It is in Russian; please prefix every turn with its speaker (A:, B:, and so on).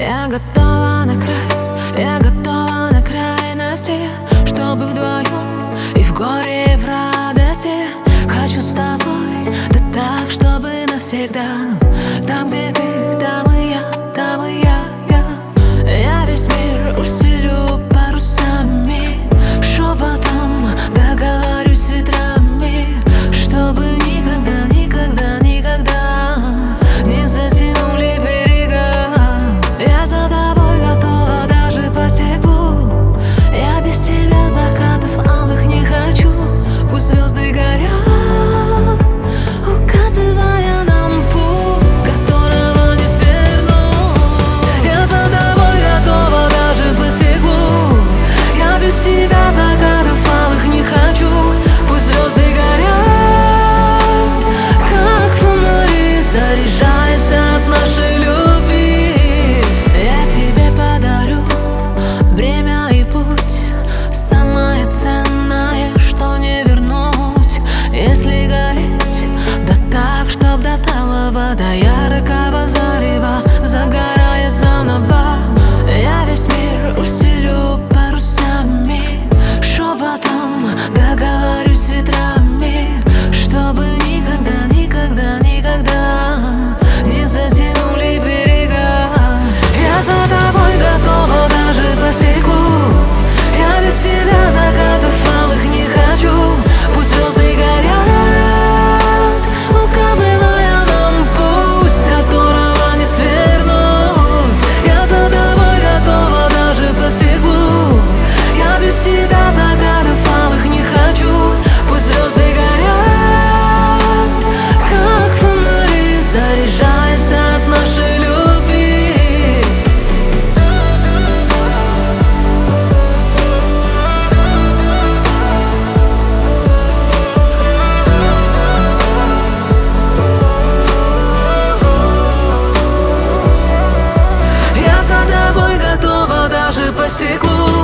A: Я готова на край, я готова на крайности, чтобы вдвоем и в горе, и в радости. Хочу с тобой, да так, чтобы навсегда. Там, где ты, там и я, там и я. Я весь мир устелю парусами, шепотом договорюсь с ветрами, чтобы никогда, никогда, никогда не затянули берега. Я за тобой готова даже по стеклу. Я без тебя закатов алых не хочу. Пусть звезды горят, указывая нам путь, с которого не свернуть. Я за тобой готова даже по стеклу. Я без тебя закатов алых не хочу. Пусть звезды горят, как фонари, заряжаясь от нашей любви. Я тебе подарю время и путь, самое ценное, что не вернуть. Если гореть, да так, чтоб до талого, до яркого зарева, загорая заново. Я весь мир устелю парусами, шепотом договорюсь с ветрами, чтобы никогда, никогда, никогда не затянули берега. Я за тобой готова даже по стеклу. Я без тебя закатов алых не хочу. Пусть звезды горят, указывая нам путь, с которого не свернуть. Я за тобой готова даже по стеклу. Я без тебя закатов алых не хочу. Пусть звезды горят, как фонари, заряжаясь от нашей любви. Я за тобой готова даже по стеклу.